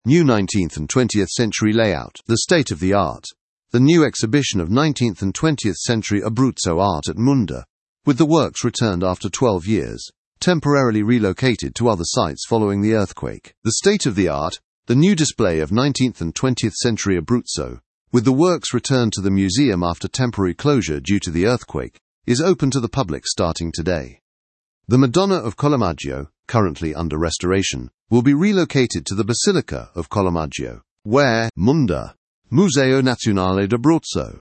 New 19th and 20th century layout. The state of the art. The new exhibition of 19th and 20th century Abruzzo art at Munda, with the works returned after 12 years, temporarily relocated to other sites following the earthquake. The state of the art. The new display of 19th and 20th century Abruzzo, with the works returned to the museum after temporary closure due to the earthquake, is open to the public starting today. The Madonna of Collomaggio, currently under restoration, will be relocated to the Basilica of Collomaggio, where Munda, Museo Nazionale d'Abruzzo.